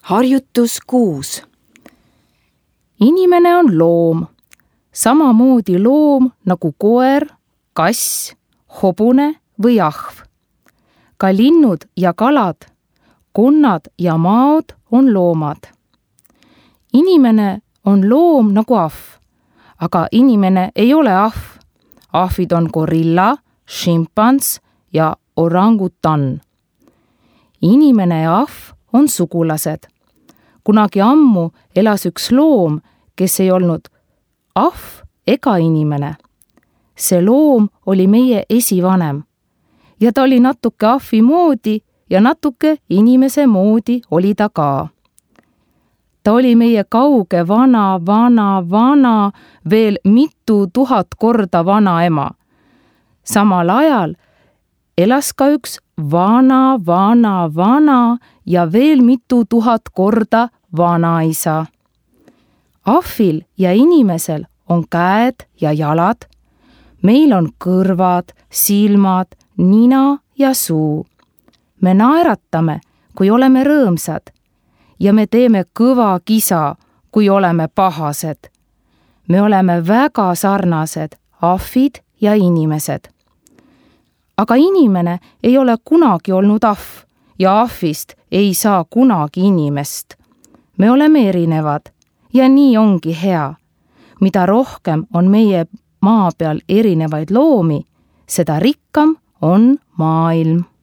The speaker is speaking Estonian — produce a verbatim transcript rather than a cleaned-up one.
Harjutus kuus. Inimene on loom, samamoodi loom nagu koer, kass, hobune või ahv. Ka linnud ja kalad, konnad ja maod on loomad. Inimene on loom nagu ahv, aga inimene ei ole ahv. Ahvid on gorilla, šimpans ja orangutan. Inimene ja ahv on sugulased. Kunagi ammu elas üks loom, kes ei olnud ahv ega inimene. See loom oli meie esivanem ja ta oli natuke ahvi moodi ja natuke inimese moodi oli ta ka. Ta oli meie kauge vana, vana, vana, veel mitu tuhat korda vana ema. Samal ajal elas ka üks vana, vana, vana ja veel mitu tuhat korda vanaisa. Ahvil ja inimesel on käed ja jalad. Meil on kõrvad, silmad, nina ja suu. Me naeratame, kui oleme rõõmsad ja me teeme kõva kisa, kui oleme pahased. Me oleme väga sarnased, ahvid ja inimesed. Aga inimene ei ole kunagi olnud ahv ja ahvist ei saa kunagi inimest. Me oleme erinevad ja nii ongi hea. Mida rohkem on meie maa peal erinevaid loomi, seda rikkam on maailm.